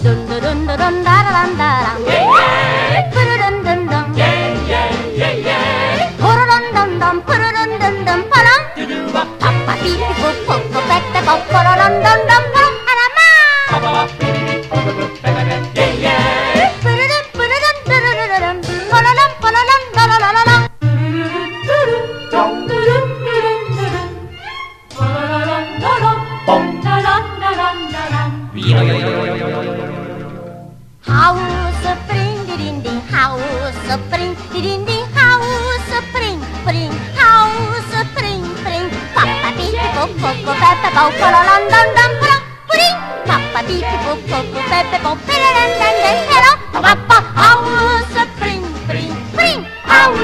룬두룬두룬다라란다랑 푸르른둔둔 포르른둔둔 푸르른둔둔 파랑 파파 비비고 포포 빼빼 포포르른둔둔 파랑 아라마 푸르른 푸르른 뚜르르르름 포르른 포르른 따라라라랑 하우스 프링 디린딩 하우스 프링 디린딩 하우스 프링 프링 하우스 프링 프링 파파 비피포 포포 페페포 포로런던던 프랑 프링 파파 비피포 포포 페페포 페레란단단 페로 파파 하우스